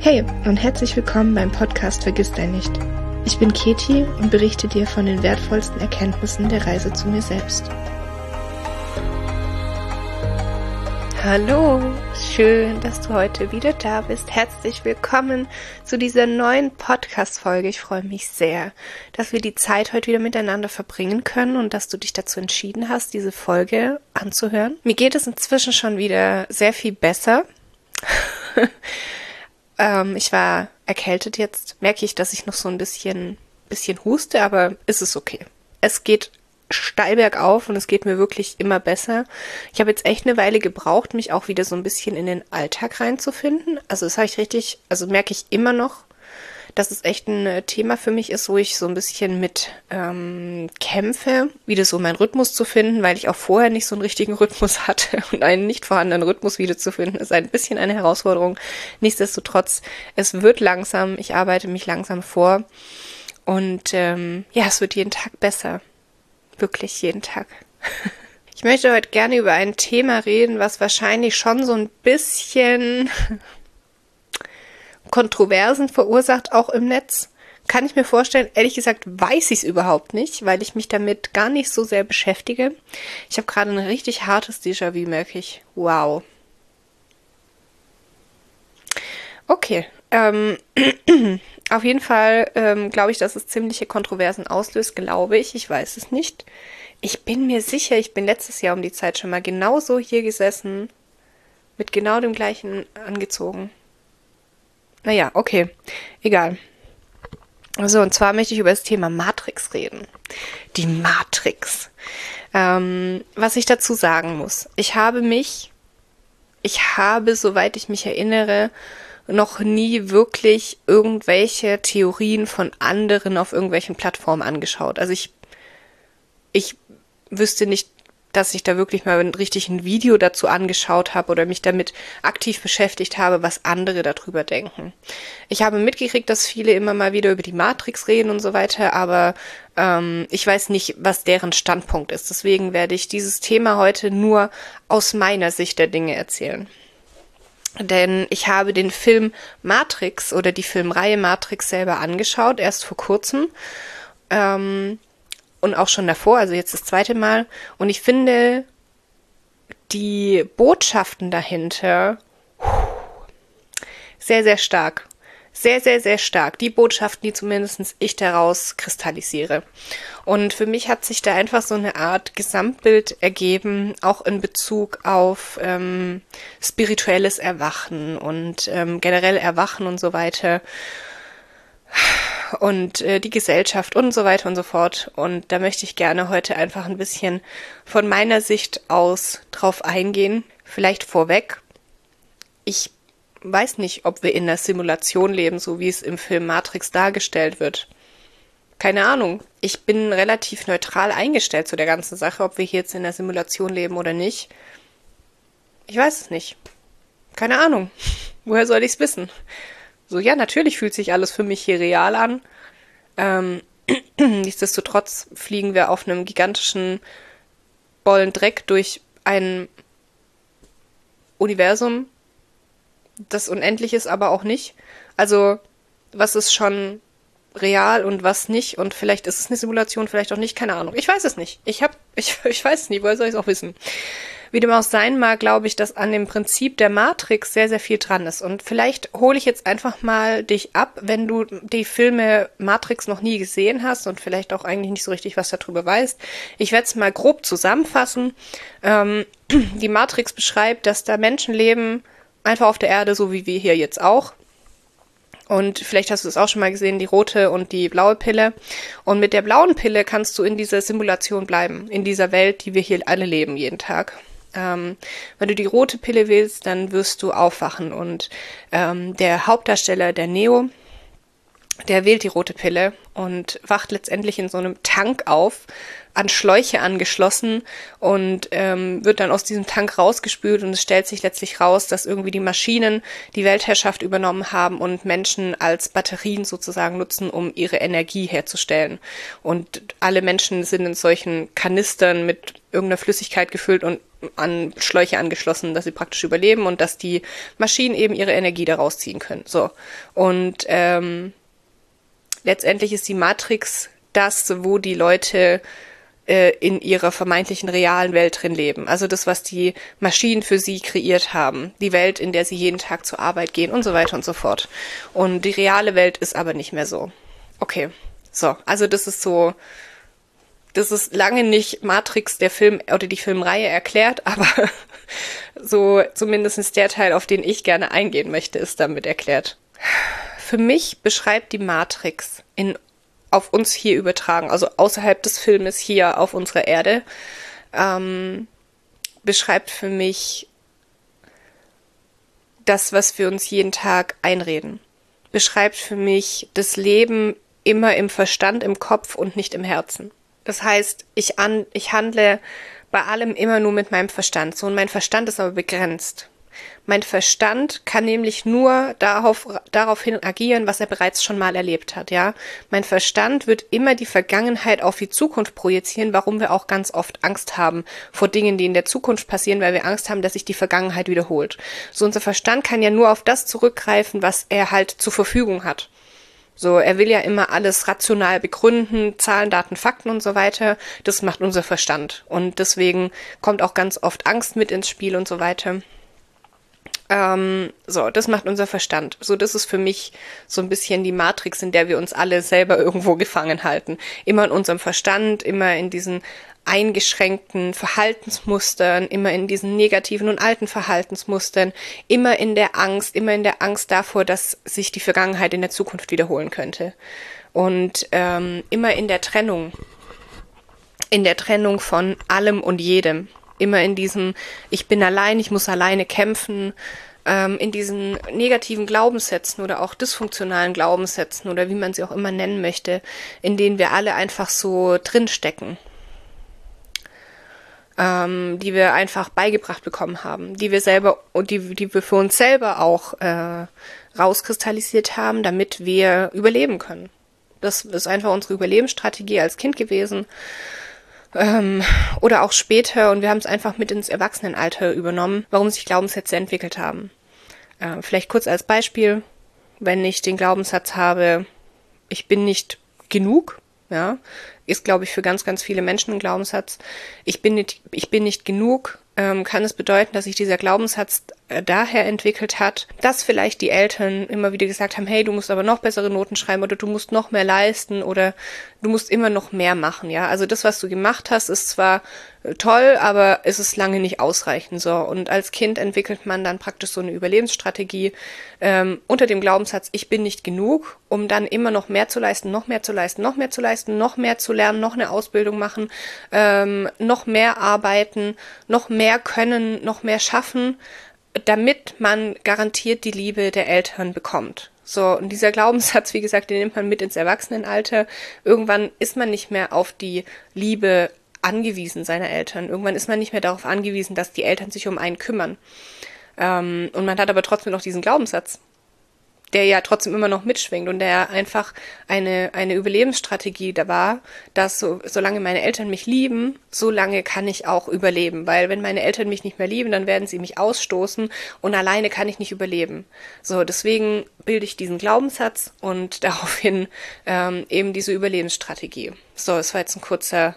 Hey und herzlich willkommen beim Podcast Vergiss dein nicht. Ich bin Keti und berichte dir von den wertvollsten Erkenntnissen der Reise zu mir selbst. Hallo, schön, dass du heute wieder da bist. Herzlich willkommen zu dieser neuen Podcast-Folge. Ich freue mich sehr, dass wir die Zeit heute wieder miteinander verbringen können und dass du dich dazu entschieden hast, diese Folge anzuhören. Mir geht es inzwischen schon wieder sehr viel besser. Ich war erkältet jetzt. Merke ich, dass ich noch so ein bisschen huste, aber ist es okay. Es geht steil bergauf und es geht mir wirklich immer besser. Ich habe jetzt echt eine Weile gebraucht, mich auch wieder so ein bisschen in den Alltag reinzufinden. Also das habe ich richtig, also merke ich immer noch, dass es echt ein Thema für mich ist, wo ich so ein bisschen mit kämpfe, wieder so meinen Rhythmus zu finden, weil ich auch vorher nicht so einen richtigen Rhythmus hatte und einen nicht vorhandenen Rhythmus wiederzufinden, ist ein bisschen eine Herausforderung. Nichtsdestotrotz, es wird langsam, ich arbeite mich langsam vor und es wird jeden Tag besser. Wirklich jeden Tag. Ich möchte heute gerne über ein Thema reden, was wahrscheinlich schon so ein bisschen Kontroversen verursacht, auch im Netz. Kann ich mir vorstellen, ehrlich gesagt weiß ich es überhaupt nicht, weil ich mich damit gar nicht so sehr beschäftige. Ich habe gerade ein richtig hartes Déjà-vu, merke ich. Wow. Okay, auf jeden Fall glaube ich, dass es ziemliche Kontroversen auslöst, glaube ich. Ich weiß es nicht. Ich bin mir sicher, ich bin letztes Jahr um die Zeit schon mal genauso hier gesessen, mit genau dem gleichen angezogen. Naja, okay, egal. Also, und zwar möchte ich über das Thema Matrix reden. Die Matrix. Was ich dazu sagen muss. Ich habe, soweit ich mich erinnere, noch nie wirklich irgendwelche Theorien von anderen auf irgendwelchen Plattformen angeschaut. Also ich wüsste nicht, dass ich da wirklich mal richtig ein Video dazu angeschaut habe oder mich damit aktiv beschäftigt habe, was andere darüber denken. Ich habe mitgekriegt, dass viele immer mal wieder über die Matrix reden und so weiter, aber ich weiß nicht, was deren Standpunkt ist. Deswegen werde ich dieses Thema heute nur aus meiner Sicht der Dinge erzählen. Denn ich habe den Film Matrix oder die Filmreihe Matrix selber angeschaut, erst vor kurzem. Und auch schon davor, also jetzt das zweite Mal. Und ich finde die Botschaften dahinter sehr, sehr stark. Sehr, sehr, sehr stark. Die Botschaften, die zumindest ich daraus kristallisiere. Und für mich hat sich da einfach so eine Art Gesamtbild ergeben, auch in Bezug auf spirituelles Erwachen und generell Erwachen und so weiter. Und die Gesellschaft und so weiter und so fort. Und da möchte ich gerne heute einfach ein bisschen von meiner Sicht aus drauf eingehen. Vielleicht vorweg. Ich weiß nicht, ob wir in einer Simulation leben, so wie es im Film Matrix dargestellt wird. Keine Ahnung. Ich bin relativ neutral eingestellt zu der ganzen Sache, ob wir hier jetzt in einer Simulation leben oder nicht. Ich weiß es nicht. Keine Ahnung. Woher soll ich es wissen? So, ja, natürlich fühlt sich alles für mich hier real an. Nichtsdestotrotz fliegen wir auf einem gigantischen Bollen Dreck durch ein Universum, das unendlich ist, aber auch nicht. Also, was ist schon real und was nicht? Und vielleicht ist es eine Simulation, vielleicht auch nicht, keine Ahnung. Ich weiß es nicht. Ich weiß es nicht, woher soll ich es auch wissen? Wie dem auch sein mag, glaube ich, dass an dem Prinzip der Matrix sehr, sehr viel dran ist. Und vielleicht hole ich jetzt einfach mal dich ab, wenn du die Filme Matrix noch nie gesehen hast und vielleicht auch eigentlich nicht so richtig was darüber weißt. Ich werde es mal grob zusammenfassen. Die Matrix beschreibt, dass da Menschen leben, einfach auf der Erde, so wie wir hier jetzt auch. Und vielleicht hast du es auch schon mal gesehen, die rote und die blaue Pille. Und mit der blauen Pille kannst du in dieser Simulation bleiben, in dieser Welt, die wir hier alle leben, jeden Tag. Wenn du die rote Pille wählst, dann wirst du aufwachen. Und der Hauptdarsteller, der Neo, der wählt die rote Pille und wacht letztendlich in so einem Tank auf, an Schläuche angeschlossen und wird dann aus diesem Tank rausgespült und es stellt sich letztlich raus, dass irgendwie die Maschinen die Weltherrschaft übernommen haben und Menschen als Batterien sozusagen nutzen, um ihre Energie herzustellen. Und alle Menschen sind in solchen Kanistern mit irgendeiner Flüssigkeit gefüllt und an Schläuche angeschlossen, dass sie praktisch überleben und dass die Maschinen eben ihre Energie daraus ziehen können. So. Und letztendlich ist die Matrix das, wo die Leute in ihrer vermeintlichen realen Welt drin leben. Also das, was die Maschinen für sie kreiert haben. Die Welt, in der sie jeden Tag zur Arbeit gehen und so weiter und so fort. Und die reale Welt ist aber nicht mehr so. Okay, so. Also das ist lange nicht Matrix, der Film oder die Filmreihe erklärt, aber so zumindest der Teil, auf den ich gerne eingehen möchte, ist damit erklärt. Für mich beschreibt die Matrix auf uns hier übertragen, also außerhalb des Filmes hier auf unserer Erde, beschreibt für mich das, was wir uns jeden Tag einreden. Beschreibt für mich das Leben immer im Verstand, im Kopf und nicht im Herzen. Das heißt, ich handle bei allem immer nur mit meinem Verstand. So, und mein Verstand ist aber begrenzt. Mein Verstand kann nämlich nur daraufhin agieren, was er bereits schon mal erlebt hat, ja. Mein Verstand wird immer die Vergangenheit auf die Zukunft projizieren, warum wir auch ganz oft Angst haben vor Dingen, die in der Zukunft passieren, weil wir Angst haben, dass sich die Vergangenheit wiederholt. So, unser Verstand kann ja nur auf das zurückgreifen, was er halt zur Verfügung hat. So, er will ja immer alles rational begründen, Zahlen, Daten, Fakten und so weiter. Das macht unser Verstand. Und deswegen kommt auch ganz oft Angst mit ins Spiel und so weiter. So, das macht unser Verstand. So, das ist für mich so ein bisschen die Matrix, in der wir uns alle selber irgendwo gefangen halten. Immer in unserem Verstand, immer in diesen eingeschränkten Verhaltensmustern, immer in diesen negativen und alten Verhaltensmustern, immer in der Angst davor, dass sich die Vergangenheit in der Zukunft wiederholen könnte. Und immer in der Trennung von allem und jedem. Immer in diesem, ich bin allein, ich muss alleine kämpfen, in diesen negativen Glaubenssätzen oder auch dysfunktionalen Glaubenssätzen oder wie man sie auch immer nennen möchte, in denen wir alle einfach so drinstecken, die wir einfach beigebracht bekommen haben, die wir selber und die wir für uns selber auch rauskristallisiert haben, damit wir überleben können. Das ist einfach unsere Überlebensstrategie als Kind gewesen. Oder auch später, und wir haben es einfach mit ins Erwachsenenalter übernommen, warum sich Glaubenssätze entwickelt haben. Vielleicht kurz als Beispiel, wenn ich den Glaubenssatz habe, ich bin nicht genug, ja, ist, glaube ich, für ganz, ganz viele Menschen ein Glaubenssatz. Ich bin nicht genug, kann es bedeuten, dass sich dieser Glaubenssatz daher entwickelt hat, dass vielleicht die Eltern immer wieder gesagt haben, hey, du musst aber noch bessere Noten schreiben oder du musst noch mehr leisten oder du musst immer noch mehr machen, ja. Also das, was du gemacht hast, ist zwar toll, aber es ist lange nicht ausreichend, so. Und als Kind entwickelt man dann praktisch so eine Überlebensstrategie unter dem Glaubenssatz, ich bin nicht genug, um dann immer noch mehr zu leisten, noch mehr zu leisten, noch mehr zu leisten, noch mehr zu lernen, noch eine Ausbildung machen, noch mehr arbeiten, noch mehr können, noch mehr schaffen, damit man garantiert die Liebe der Eltern bekommt. So, und dieser Glaubenssatz, wie gesagt, den nimmt man mit ins Erwachsenenalter. Irgendwann ist man nicht mehr auf die Liebe angewiesen seiner Eltern. Irgendwann ist man nicht mehr darauf angewiesen, dass die Eltern sich um einen kümmern. Und man hat aber trotzdem noch diesen Glaubenssatz, der ja trotzdem immer noch mitschwingt und der einfach eine Überlebensstrategie da war, dass solange meine Eltern mich lieben, solange kann ich auch überleben, weil wenn meine Eltern mich nicht mehr lieben, dann werden sie mich ausstoßen und alleine kann ich nicht überleben. So, deswegen bilde ich diesen Glaubenssatz und daraufhin eben diese Überlebensstrategie. So, es war jetzt ein kurzer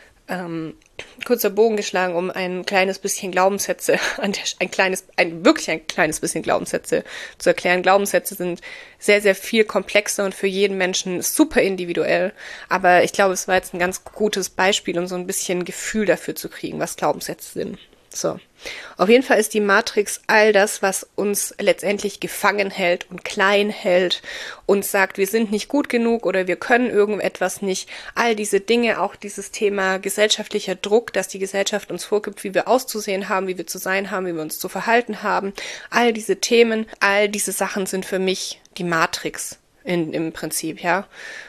Bogen geschlagen, um ein kleines bisschen Glaubenssätze, wirklich ein kleines bisschen Glaubenssätze zu erklären. Glaubenssätze sind sehr, sehr viel komplexer und für jeden Menschen super individuell. Aber ich glaube, es war jetzt ein ganz gutes Beispiel, um so ein bisschen Gefühl dafür zu kriegen, was Glaubenssätze sind. So. Auf jeden Fall ist die Matrix all das, was uns letztendlich gefangen hält und klein hält und sagt, wir sind nicht gut genug oder wir können irgendetwas nicht. All diese Dinge, auch dieses Thema gesellschaftlicher Druck, dass die Gesellschaft uns vorgibt, wie wir auszusehen haben, wie wir zu sein haben, wie wir uns zu verhalten haben. All diese Themen, all diese Sachen sind für mich die Matrix. im Prinzip, ja.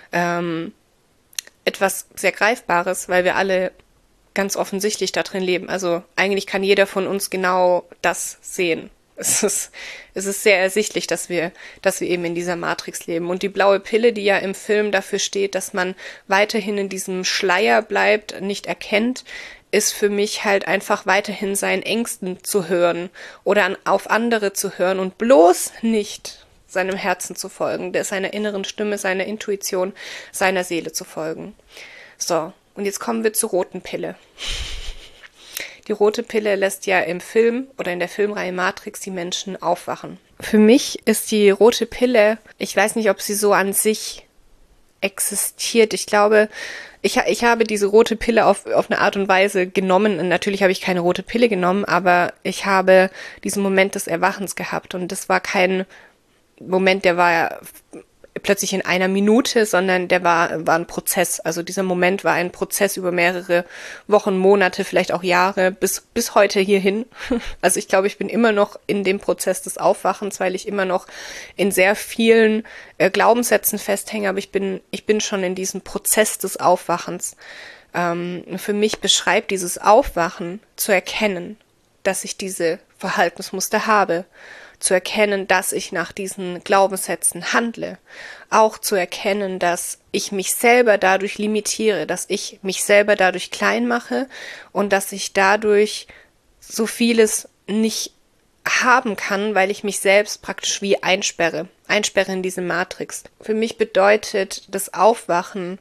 Etwas sehr Greifbares, weil wir alle ganz offensichtlich da drin leben. Also eigentlich kann jeder von uns genau das sehen. Es ist sehr ersichtlich, dass wir eben in dieser Matrix leben. Und die blaue Pille, die ja im Film dafür steht, dass man weiterhin in diesem Schleier bleibt, nicht erkennt, ist für mich halt einfach weiterhin seinen Ängsten zu hören oder auf andere zu hören und bloß nicht seinem Herzen zu folgen, seiner inneren Stimme, seiner Intuition, seiner Seele zu folgen. So, und jetzt kommen wir zur roten Pille. Die rote Pille lässt ja im Film oder in der Filmreihe Matrix die Menschen aufwachen. Für mich ist die rote Pille, ich weiß nicht, ob sie so an sich existiert. Ich glaube, ich habe diese rote Pille auf eine Art und Weise genommen. Und natürlich habe ich keine rote Pille genommen, aber ich habe diesen Moment des Erwachens gehabt. Und das war kein Moment, der war plötzlich in einer Minute, sondern der war ein Prozess. Also dieser Moment war ein Prozess über mehrere Wochen, Monate, vielleicht auch Jahre, bis heute hierhin. Also ich glaube, ich bin immer noch in dem Prozess des Aufwachens, weil ich immer noch in sehr vielen Glaubenssätzen festhänge, aber ich bin schon in diesem Prozess des Aufwachens. Für mich beschreibt dieses Aufwachen zu erkennen, dass ich diese Verhaltensmuster habe, zu erkennen, dass ich nach diesen Glaubenssätzen handle, auch zu erkennen, dass ich mich selber dadurch limitiere, dass ich mich selber dadurch klein mache und dass ich dadurch so vieles nicht haben kann, weil ich mich selbst praktisch wie einsperre in diese Matrix. Für mich bedeutet das Aufwachen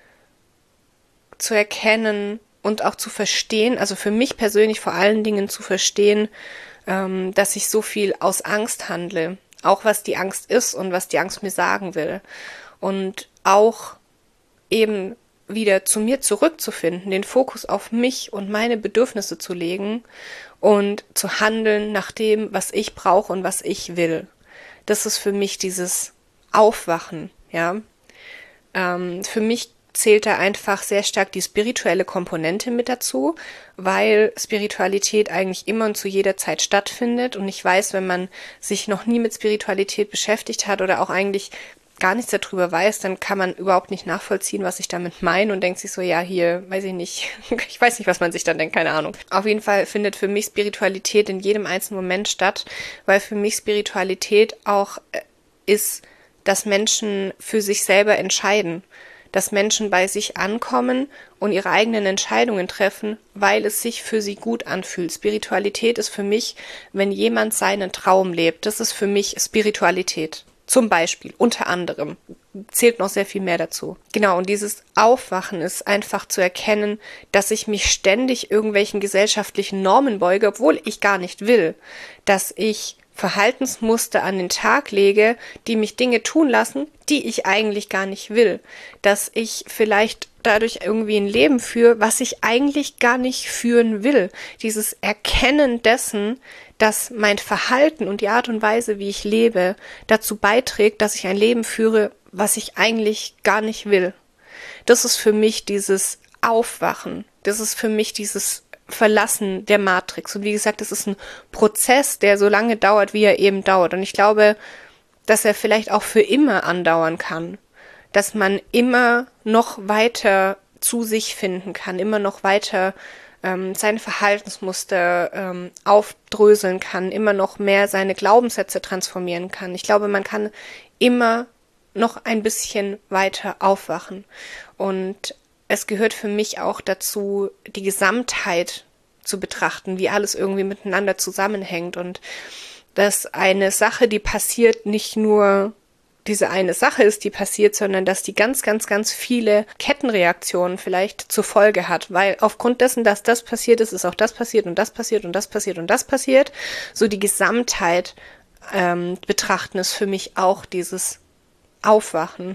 zu erkennen und auch zu verstehen, also für mich persönlich vor allen Dingen zu verstehen, dass ich so viel aus Angst handle, auch was die Angst ist und was die Angst mir sagen will. Und auch eben wieder zu mir zurückzufinden, den Fokus auf mich und meine Bedürfnisse zu legen und zu handeln nach dem, was ich brauche und was ich will. Das ist für mich dieses Aufwachen, ja. Für mich zählt da einfach sehr stark die spirituelle Komponente mit dazu, weil Spiritualität eigentlich immer und zu jeder Zeit stattfindet. Und ich weiß, wenn man sich noch nie mit Spiritualität beschäftigt hat oder auch eigentlich gar nichts darüber weiß, dann kann man überhaupt nicht nachvollziehen, was ich damit meine und denkt sich so, ja, hier, weiß ich nicht, ich weiß nicht, was man sich dann denkt, keine Ahnung. Auf jeden Fall findet für mich Spiritualität in jedem einzelnen Moment statt, weil für mich Spiritualität auch ist, dass Menschen für sich selber entscheiden, dass Menschen bei sich ankommen und ihre eigenen Entscheidungen treffen, weil es sich für sie gut anfühlt. Spiritualität ist für mich, wenn jemand seinen Traum lebt. Das ist für mich Spiritualität. Zum Beispiel, unter anderem, zählt noch sehr viel mehr dazu. Genau, und dieses Aufwachen ist einfach zu erkennen, dass ich mich ständig irgendwelchen gesellschaftlichen Normen beuge, obwohl ich gar nicht will, dass ich Verhaltensmuster an den Tag lege, die mich Dinge tun lassen, die ich eigentlich gar nicht will. Dass ich vielleicht dadurch irgendwie ein Leben führe, was ich eigentlich gar nicht führen will. Dieses Erkennen dessen, dass mein Verhalten und die Art und Weise, wie ich lebe, dazu beiträgt, dass ich ein Leben führe, was ich eigentlich gar nicht will. Das ist für mich dieses Aufwachen. Das ist für mich dieses Verlassen der Matrix. Und wie gesagt, es ist ein Prozess, der so lange dauert, wie er eben dauert. Und ich glaube, dass er vielleicht auch für immer andauern kann. Dass man immer noch weiter zu sich finden kann, immer noch weiter seine Verhaltensmuster aufdröseln kann, immer noch mehr seine Glaubenssätze transformieren kann. Ich glaube, man kann immer noch ein bisschen weiter aufwachen. Und es gehört für mich auch dazu, die Gesamtheit zu betrachten, wie alles irgendwie miteinander zusammenhängt und dass eine Sache, die passiert, nicht nur diese eine Sache ist, die passiert, sondern dass die ganz, ganz, ganz viele Kettenreaktionen vielleicht zur Folge hat, weil aufgrund dessen, dass das passiert ist, ist auch das passiert und das passiert und das passiert und das passiert. So die Gesamtheit betrachten ist für mich auch dieses Aufwachen.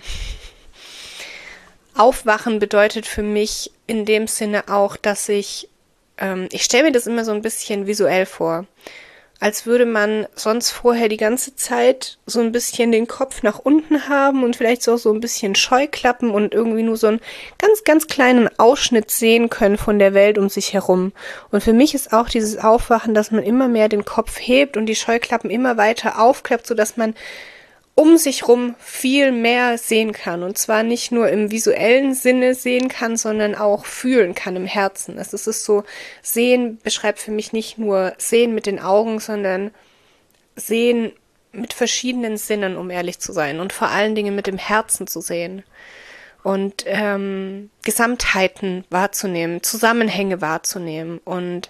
Aufwachen bedeutet für mich in dem Sinne auch, dass ich stelle mir das immer so ein bisschen visuell vor, als würde man sonst vorher die ganze Zeit so ein bisschen den Kopf nach unten haben und vielleicht so ein bisschen Scheuklappen und irgendwie nur so einen ganz, ganz kleinen Ausschnitt sehen können von der Welt um sich herum. Und für mich ist auch dieses Aufwachen, dass man immer mehr den Kopf hebt und die Scheuklappen immer weiter aufklappt, sodass man um sich rum viel mehr sehen kann. Und zwar nicht nur im visuellen Sinne sehen kann, sondern auch fühlen kann im Herzen. Also es ist so, sehen beschreibt für mich nicht nur sehen mit den Augen, sondern sehen mit verschiedenen Sinnen, um ehrlich zu sein. Und vor allen Dingen mit dem Herzen zu sehen. Und Gesamtheiten wahrzunehmen, Zusammenhänge wahrzunehmen und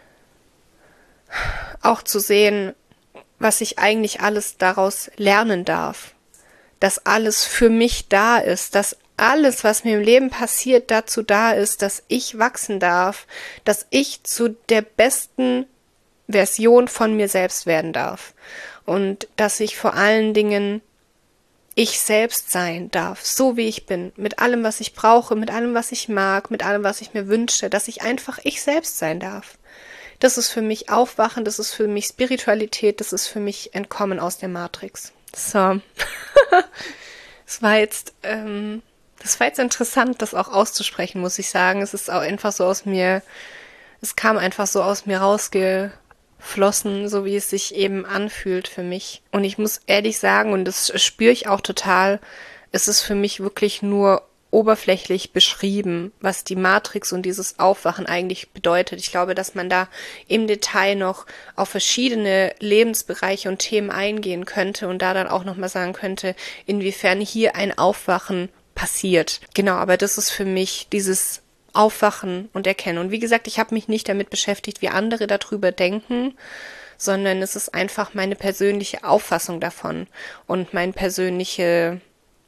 auch zu sehen, was ich eigentlich alles daraus lernen darf. Dass alles für mich da ist, dass alles, was mir im Leben passiert, dazu da ist, dass ich wachsen darf, dass ich zu der besten Version von mir selbst werden darf. Und dass ich vor allen Dingen ich selbst sein darf, so wie ich bin, mit allem, was ich brauche, mit allem, was ich mag, mit allem, was ich mir wünsche, dass ich einfach ich selbst sein darf. Das ist für mich Aufwachen, das ist für mich Spiritualität, das ist für mich Entkommen aus der Matrix. So. Das war jetzt interessant, das auch auszusprechen, muss ich sagen. Es ist auch einfach so es kam einfach so aus mir rausgeflossen, so wie es sich eben anfühlt für mich. Und ich muss ehrlich sagen, und das spüre ich auch total, es ist für mich wirklich nur oberflächlich beschrieben, was die Matrix und dieses Aufwachen eigentlich bedeutet. Ich glaube, dass man da im Detail noch auf verschiedene Lebensbereiche und Themen eingehen könnte und da dann auch nochmal sagen könnte, inwiefern hier ein Aufwachen passiert. Genau, aber das ist für mich dieses Aufwachen und Erkennen. Und wie gesagt, ich habe mich nicht damit beschäftigt, wie andere darüber denken, sondern es ist einfach meine persönliche Auffassung davon und meine persönliche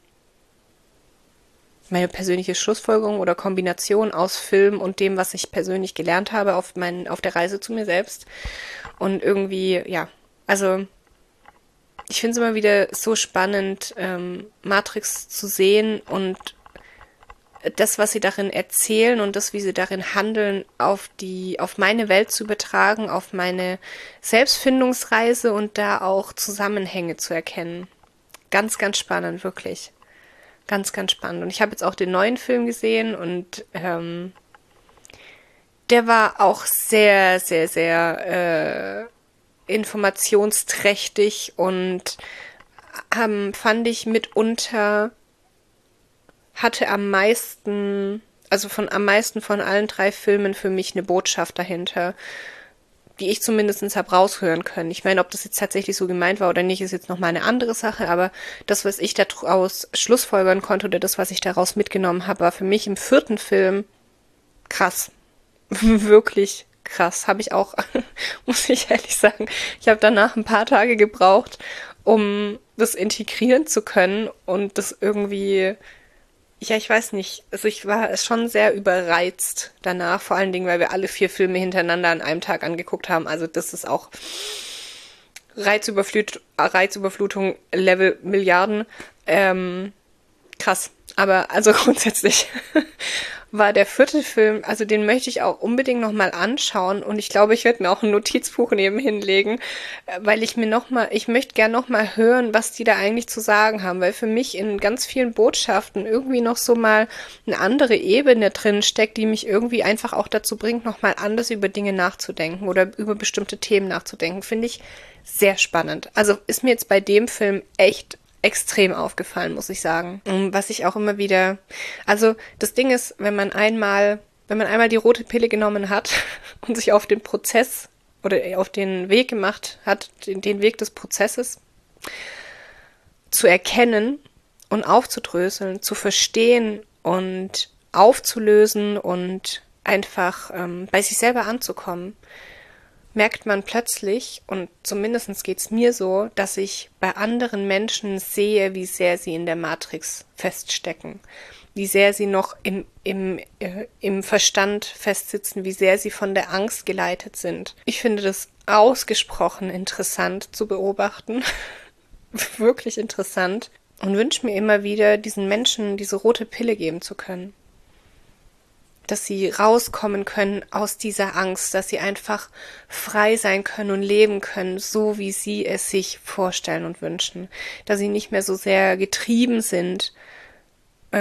Schlussfolgerung oder Kombination aus Film und dem, was ich persönlich gelernt habe auf der Reise zu mir selbst. Und irgendwie, ja, also ich finde es immer wieder so spannend, Matrix zu sehen und das, was sie darin erzählen und das, wie sie darin handeln, auf meine Welt zu übertragen, auf meine Selbstfindungsreise und da auch Zusammenhänge zu erkennen. Ganz, ganz spannend, wirklich. Ganz, ganz spannend. Und ich habe jetzt auch den neuen Film gesehen und der war auch sehr, sehr, sehr informationsträchtig und fand ich mitunter hatte am meisten von allen 3 Filmen für mich eine Botschaft dahinter, die ich zumindest habe raushören können. Ich meine, ob das jetzt tatsächlich so gemeint war oder nicht, ist jetzt nochmal eine andere Sache, aber das, was ich daraus schlussfolgern konnte oder das, was ich daraus mitgenommen habe, war für mich im 4. Film krass. Wirklich krass. Habe ich auch, muss ich ehrlich sagen, ich habe danach ein paar Tage gebraucht, um das integrieren zu können und das irgendwie, ja, ich weiß nicht. Also ich war schon sehr überreizt danach, vor allen Dingen, weil wir alle 4 Filme hintereinander an einem Tag angeguckt haben. Also das ist auch Reizüberflutung Level Milliarden. Krass. Aber also grundsätzlich war der 4. Film, also den möchte ich auch unbedingt nochmal anschauen und ich glaube, ich werde mir auch ein Notizbuch neben hinlegen, weil ich möchte gern nochmal hören, was die da eigentlich zu sagen haben, weil für mich in ganz vielen Botschaften irgendwie noch so mal eine andere Ebene drin steckt, die mich irgendwie einfach auch dazu bringt, nochmal anders über Dinge nachzudenken oder über bestimmte Themen nachzudenken. Finde ich sehr spannend. Also ist mir jetzt bei dem Film echt extrem aufgefallen, muss ich sagen. Was ich auch immer wieder, also das Ding ist, wenn man einmal die rote Pille genommen hat und sich auf den Prozess oder auf den Weg gemacht hat, den Weg des Prozesses zu erkennen und aufzudröseln, zu verstehen und aufzulösen und einfach bei sich selber anzukommen, merkt man plötzlich, und zumindest geht's mir so, dass ich bei anderen Menschen sehe, wie sehr sie in der Matrix feststecken, wie sehr sie noch im Verstand festsitzen, wie sehr sie von der Angst geleitet sind. Ich finde das ausgesprochen interessant zu beobachten, wirklich interessant, und wünsche mir immer wieder, diesen Menschen diese rote Pille geben zu können. Dass sie rauskommen können aus dieser Angst, dass sie einfach frei sein können und leben können, so wie sie es sich vorstellen und wünschen. Dass sie nicht mehr so sehr getrieben sind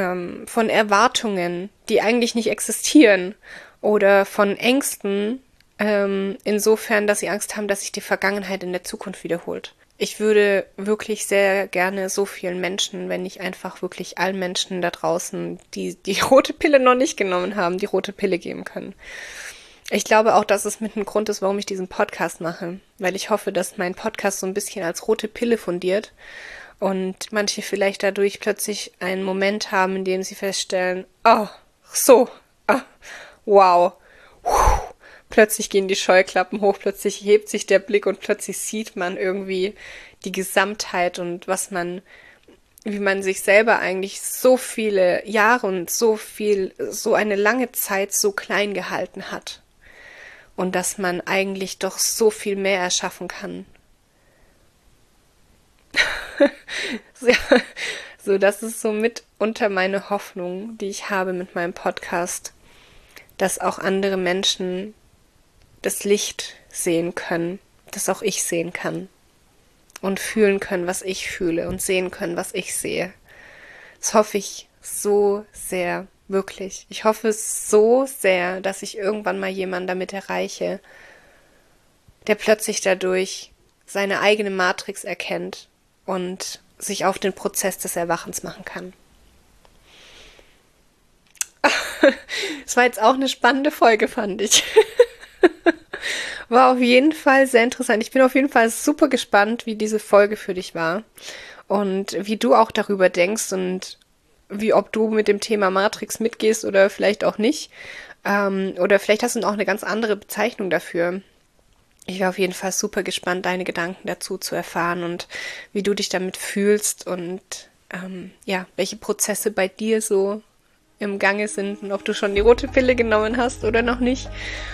von Erwartungen, die eigentlich nicht existieren, oder von Ängsten, insofern, dass sie Angst haben, dass sich die Vergangenheit in der Zukunft wiederholt. Ich würde wirklich sehr gerne so vielen Menschen, wenn nicht einfach wirklich allen Menschen da draußen, die die rote Pille noch nicht genommen haben, die rote Pille geben können. Ich glaube auch, dass es mit ein Grund ist, warum ich diesen Podcast mache, weil ich hoffe, dass mein Podcast so ein bisschen als rote Pille fundiert und manche vielleicht dadurch plötzlich einen Moment haben, in dem sie feststellen, oh, so, ah, wow, plötzlich gehen die Scheuklappen hoch, plötzlich hebt sich der Blick und plötzlich sieht man irgendwie die Gesamtheit und wie man sich selber eigentlich so viele Jahre und so eine lange Zeit so klein gehalten hat. Und dass man eigentlich doch so viel mehr erschaffen kann. So, das ist so mitunter meine Hoffnung, die ich habe mit meinem Podcast, dass auch andere Menschen das Licht sehen können, das auch ich sehen kann und fühlen können, was ich fühle und sehen können, was ich sehe. Das hoffe ich so sehr, wirklich. Ich hoffe so sehr, dass ich irgendwann mal jemanden damit erreiche, der plötzlich dadurch seine eigene Matrix erkennt und sich auf den Prozess des Erwachens machen kann. Es war jetzt auch eine spannende Folge, fand ich. War auf jeden Fall sehr interessant. Ich bin auf jeden Fall super gespannt, wie diese Folge für dich war und wie du auch darüber denkst und ob du mit dem Thema Matrix mitgehst oder vielleicht auch nicht. Oder vielleicht hast du auch eine ganz andere Bezeichnung dafür. Ich war auf jeden Fall super gespannt, deine Gedanken dazu zu erfahren und wie du dich damit fühlst und welche Prozesse bei dir so im Gange sind und ob du schon die rote Pille genommen hast oder noch nicht.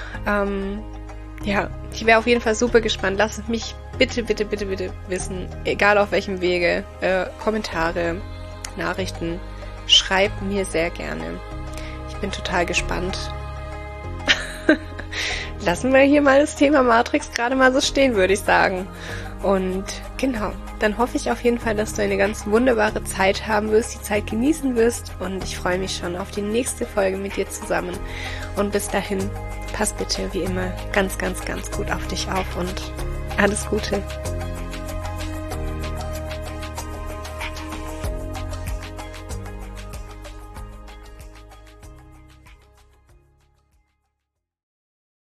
Ich wäre auf jeden Fall super gespannt. Lass es mich bitte wissen, egal auf welchem Wege, Kommentare, Nachrichten, schreib mir sehr gerne. Ich bin total gespannt. Lassen wir hier mal das Thema Matrix gerade mal so stehen, würde ich sagen. Und genau, dann hoffe ich auf jeden Fall, dass du eine ganz wunderbare Zeit haben wirst, die Zeit genießen wirst und ich freue mich schon auf die nächste Folge mit dir zusammen. Und bis dahin, pass bitte wie immer ganz gut auf dich auf und alles Gute.